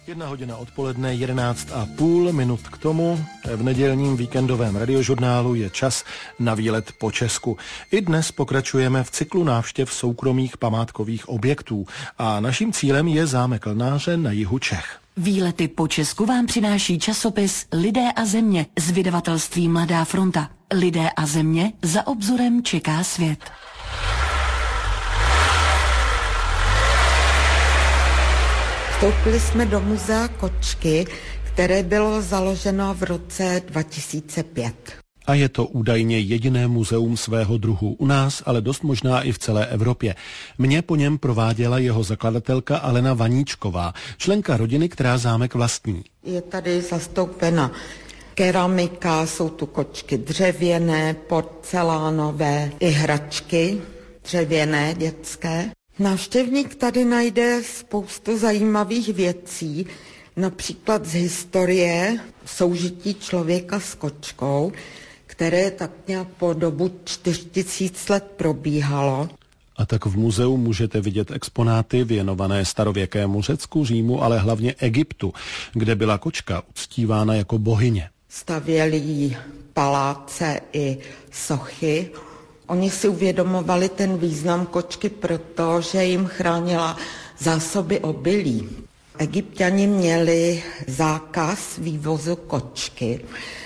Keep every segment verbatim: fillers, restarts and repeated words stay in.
Jedna hodina odpoledne, jedenáct a půl minut k tomu. V nedělním víkendovém radiožurnálu je čas na výlet po Česku. I dnes pokračujeme v cyklu návštěv soukromých památkových objektů a naším cílem je zámek Lnáře na jihu Čech. Výlety po Česku vám přináší časopis Lidé a země z vydavatelství Mladá fronta. Lidé a země, za obzorem čeká svět. Vstoupili jsme do muzea Kočky, které bylo založeno v roce dva tisíce pět. A je to údajně jediné muzeum svého druhu u nás, ale dost možná i v celé Evropě. Mě po něm prováděla jeho zakladatelka Alena Vaníčková, členka rodiny, která zámek vlastní. Je tady zastoupena keramika, jsou tu kočky dřevěné, porcelánové, i hračky dřevěné, dětské. Návštěvník tady najde spoustu zajímavých věcí, například z historie soužití člověka s kočkou, které tak nějak po dobu čtyři tisíce let probíhalo. A tak v muzeu můžete vidět exponáty věnované starověkému Řecku, Římu, ale hlavně Egyptu, kde byla kočka uctívána jako bohyně. Stavěli jí paláce i sochy. Oni si uvědomovali ten význam kočky, protože jim chránila zásoby obilí. Egypťani měli zákaz vývozu kočky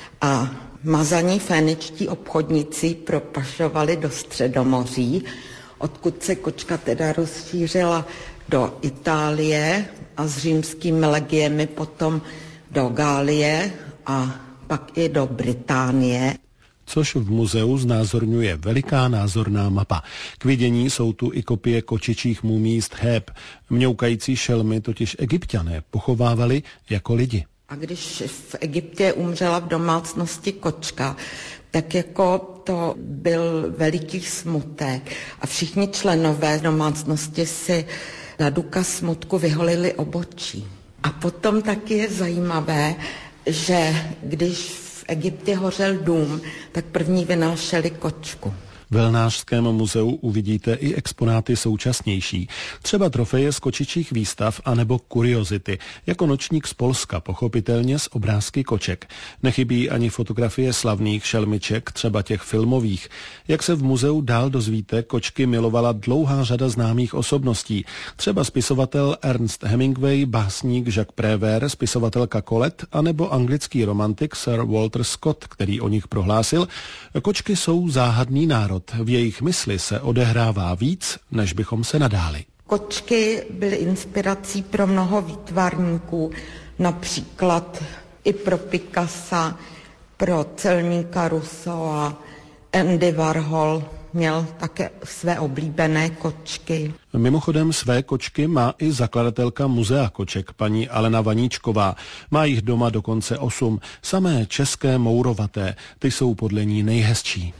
a mazaní féničtí obchodníci propašovali do Středomoří, odkud se kočka teda rozšířila do Itálie a s římskými legiemi potom do Gálie a pak i do Británie. Což v muzeu znázorňuje veliká názorná mapa. K vidění jsou tu i kopie kočičích mumí z Thép. Mňoukající šelmy totiž Egypťané pochovávali jako lidi. A když v Egyptě umřela v domácnosti kočka, tak jako to byl veliký smutek a všichni členové domácnosti si na důkaz smutku vyholili obočí. A potom taky je zajímavé, že když v Egyptě hořel dům, tak první vynášeli kočku. V Lnářském muzeu uvidíte i exponáty současnější, třeba trofeje z kočičích výstav anebo kuriozity, jako nočník z Polska, pochopitelně z obrázky koček. Nechybí ani fotografie slavných šelmiček, třeba těch filmových. Jak se v muzeu dál dozvíte, kočky milovala dlouhá řada známých osobností, třeba spisovatel Ernest Hemingway, básník Jacques Prévert, spisovatelka Colette, anebo anglický romantik Sir Walter Scott, který o nich prohlásil: kočky jsou záhadný národ. V jejich mysli se odehrává víc, než bychom se nadáli. Kočky byly inspirací pro mnoho výtvarníků, například i pro Picassa, pro celníka Rousseaua. Andy Warhol měl také své oblíbené kočky. Mimochodem své kočky má i zakladatelka muzea koček, paní Alena Vaníčková. Má jich doma dokonce osm, samé české mourovaté, ty jsou podle ní nejhezčí.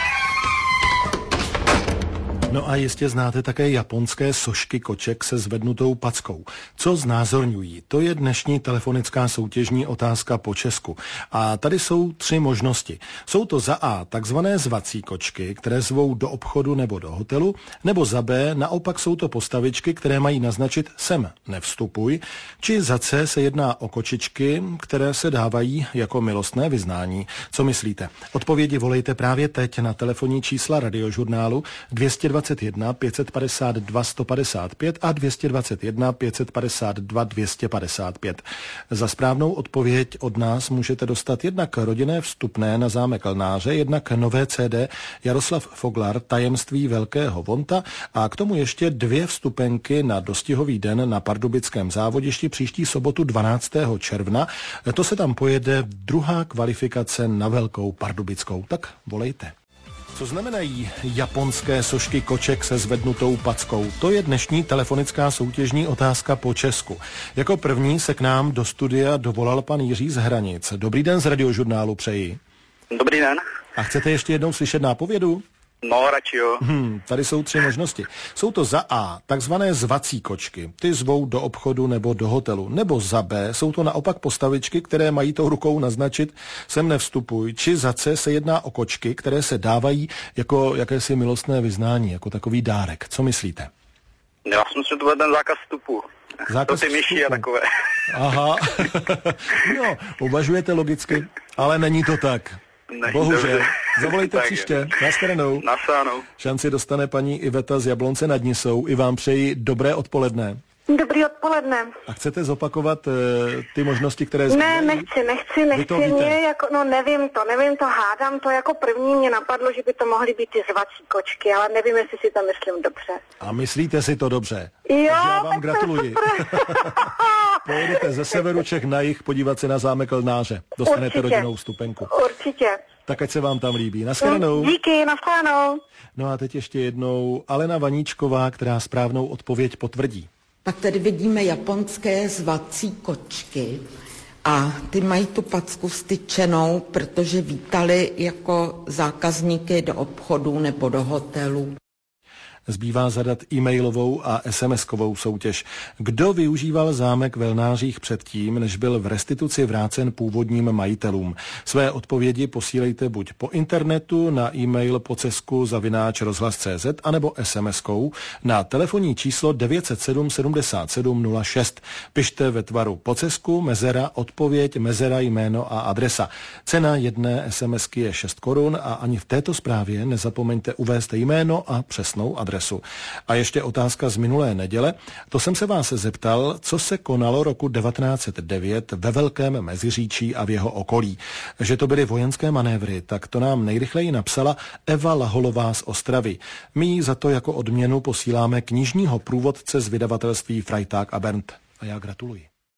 No a jistě znáte také japonské sošky koček se zvednutou packou. Co znázorňují? To je dnešní telefonická soutěžní otázka po Česku. A tady jsou tři možnosti. Jsou to za A takzvané zvací kočky, které zvou do obchodu nebo do hotelu, nebo za B naopak jsou to postavičky, které mají naznačit sem nevstupuj, či za C se jedná o kočičky, které se dávají jako milostné vyznání. Co myslíte? Odpovědi volejte právě teď na telefonní čísla radiožurnálu dvě stě dvacet jedna pět set padesát dva sto padesát pět a dvě stě dvacet jedna pět set padesát dva dvě stě padesát pět. Za správnou odpověď od nás můžete dostat jednak rodinné vstupné na zámek Lnáře, jednak nové C D Jaroslav Foglar Tajemství velkého vonta a k tomu ještě dvě vstupenky na dostihový den na pardubickém závodišti příští sobotu dvanáctého června. To se tam pojede druhá kvalifikace na Velkou Pardubickou. Tak volejte. Co znamenají japonské sošky koček se zvednutou packou? To je dnešní telefonická soutěžní otázka po Česku. Jako první se k nám do studia dovolal pan Jiří z Hranic. Dobrý den z radiožurnálu přeji. Dobrý den. A chcete ještě jednou slyšet nápovědu? No, radši jo. Hmm, tady jsou tři možnosti. Jsou to za A, takzvané zvací kočky. Ty zvou do obchodu nebo do hotelu. Nebo za B, jsou to naopak postavičky, které mají tou rukou naznačit sem nevstupuj. Či za C se jedná o kočky, které se dávají jako jakési milostné vyznání, jako takový dárek. Co myslíte? Já jsem si to byl ten zákaz vstupu. Zákaz to ty myši a takové. Aha. No, uvažujete logicky, ale není to tak. Ne, bohužel. Dobře. Zavolejte Tak příště. Nashledanou. Nasánou. Šanci dostane paní Iveta z Jablonce nad Nisou. I vám přeji dobré odpoledne. Dobrý odpoledne. A chcete zopakovat uh, ty možnosti, které zbývají? Ne, nechci, nechci, nechci. Mě jako, no nevím to, nevím to, hádám to jako první mě napadlo, že by to mohly být ty zvací kočky, ale nevím, jestli si to myslím dobře. A myslíte si to dobře? Jo, já vám tak gratuluji. Pojedete ze severu Čech na jih podívat se na zámek Lnáře. Dostanete Určitě. rodinnou vstupenku. Určitě. Tak ať se vám tam líbí. Nashledanou. Díky, nashledanou. No a teď ještě jednou Alena Vaníčková, která správnou odpověď potvrdí. Pak tady vidíme japonské zvací kočky a ty mají tu packu styčenou, protože vítali jako zákazníky do obchodů nebo do hotelů. Zbývá zadat e-mailovou a es em eskovou soutěž. Kdo využíval zámek ve Lnářích předtím, než byl v restituci vrácen původním majitelům? Své odpovědi posílejte buď po internetu na e-mail pocesku zavináč rozhlas tečka cé zet anebo es em eskou na telefonní číslo devět set sedm sedmdesát sedm nula šest. Pište ve tvaru pocesku, mezera, odpověď, mezera, jméno a adresa. Cena jedné SMSky je šest korun a ani v této zprávě nezapomeňte uvést jméno a přesnou adresu. A ještě otázka z minulé neděle. To jsem se vás zeptal, co se konalo roku devatenáct set devět ve Velkém Meziříčí a v jeho okolí. Že to byly vojenské manévry, tak to nám nejrychleji napsala Eva Laholová z Ostravy. My jí za to jako odměnu posíláme knižního průvodce z vydavatelství Frajták a Berndt. A já gratuluji.